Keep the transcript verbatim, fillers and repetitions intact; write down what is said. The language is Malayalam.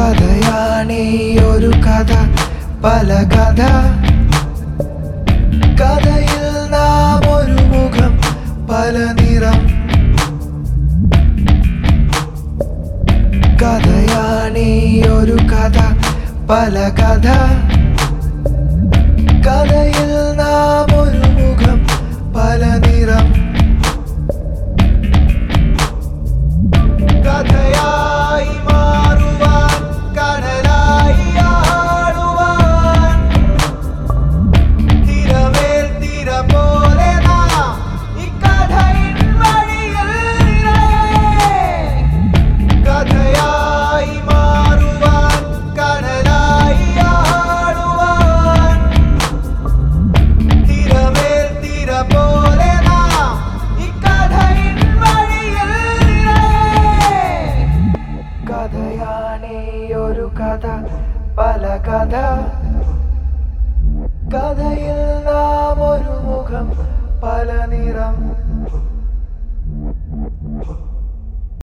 കഥയാണീ ഒരു കഥ, പല കഥ. കഥയിൽ നാം ഒരു മുഖം, പല നിറം. കഥയാണീ ഒരു കഥ, പല കഥ. കഥയിൽ നാം ഒരു മുഖം, പല നിറം. കഥയായി മാറുവാൻ, കടലായി ആടുവാൻ, തിരമേൽ തിര പോലെ നാം ഈ കഥയിൻ വഴിയിൽ നിറയെ. കഥയായി മാറുവാൻ, കടലായി ആടുവാൻ, തിരമേൽ തിര പോലെ നാം ഈ കഥയിൻ വഴിയിൽ നിറയെ. കഥയാണീ ഒരു കഥ, പല കഥ. കഥയിൽ നാം ഒരു മുഖം, പല നിറം.